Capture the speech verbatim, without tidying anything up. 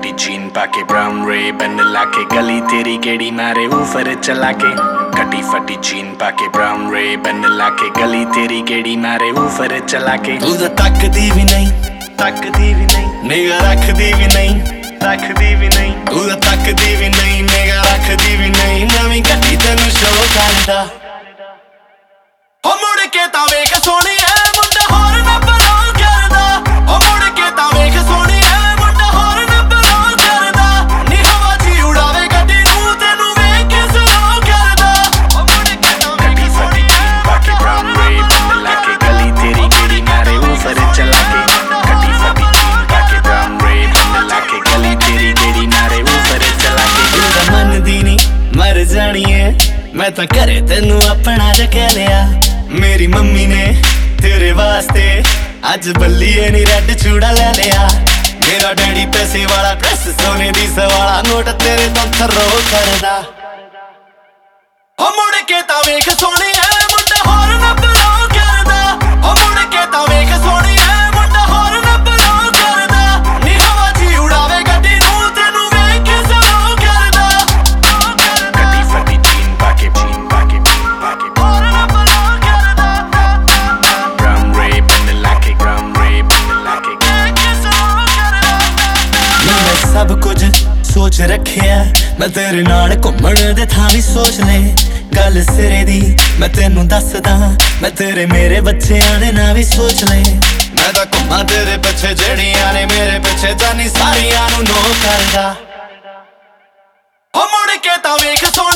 फटी जीन पाके ब्राउन रे बन लाके गली तेरी गेड़ी मारे ऊपर चला के कटी फटी जीन पाके ब्राउन रे बन लाके गली तेरी गेड़ी मारे ऊपर चला के तू तो तकदी भी नहीं तकदी भी नहीं निगाह रखदी भी नहीं रखदी भी नहीं तू तो तकदी भी नहीं निगाह रखदी भी नहीं नवीं गड्डी तैनूं शो करदा हो मुड़ के तां वेख सोहणिए मुंडा होर ना बलां करदा हो मुड़ के तां वेख सोहणिए मुंडा होर ना बलां करदा नी हवा च उड़ावे गड्डी नूं तैनूं वेख के सलां करदा हो मुड़ के तां वेख सोहणिए पाके ब्राउन रे बन लाके गली तेरी गेड़ी मारे ऊपर चला के कटी फटी जीन पाके ब्राउन रे बन लाके गली तेरी गेड़ी मारे ऊपर चला के तू मन दी नी मर जानी है मैं तां घरे तैनूं अपना रख लिया मेरी मम्मी ने तेरे वास्ते अज बल्लीए नी रेड चूड़ा ले लिया मेरा डैडी पैसे वाला ड्रेस सोने दी सवाला नोट तेरे तो थर्रो करदा हो मुड़ के तां वेख सोहणिए मुंडा होर ना बलां करदा हो मुड़ के तां वेख सोहणिए मुंडा होर ना बलां करदा नी हवा च उड़ावे गड्डी नूं तैनूं वेख के सलां करदा कटी फटी जीन पाके जीन पाके जीन पाके होर ना बलां करदा ब्राउन रे बन लाके ब्राउन रे बन लाके वेख के सलां करदा मैं सब कुछ सोच रखिया मैं तेरे नाल घुम्मण दे थां भी सोच ले गल सिरे दी मैं तैनूं दसदा मैं तेरे मेरे बच्चेआं दे नां भी सोच ले मैं तां घुम्मां तेरे पिछे जेड़ियां ने मेरे पिछे जानी सारियां नूं नो करदा हो मुड़ के तां वेख सोहणिए